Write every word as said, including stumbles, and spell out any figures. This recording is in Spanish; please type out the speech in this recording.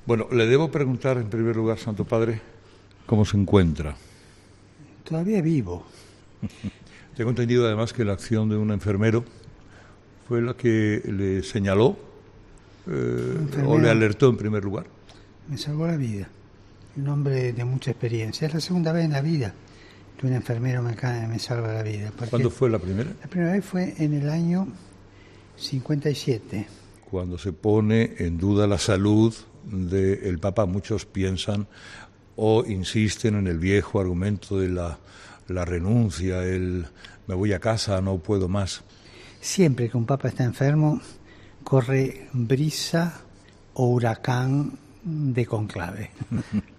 Bueno, le debo preguntar en primer lugar, Santo Padre, ¿cómo se encuentra? Todavía vivo. Tengo entendido además que la acción de un enfermero fue la que le señaló eh, o le alertó en primer lugar. Me salvó la vida. Un hombre de mucha experiencia. Es la segunda vez en la vida que un enfermero me, me salva la vida. ¿Cuándo fue la primera? La primera vez fue en el año cincuenta y siete. Cuando se pone en duda la salud del Papa, muchos piensan o insisten en el viejo argumento de la, la renuncia, el me voy a casa, no puedo más. Siempre que un Papa está enfermo, corre brisa o huracán de conclave.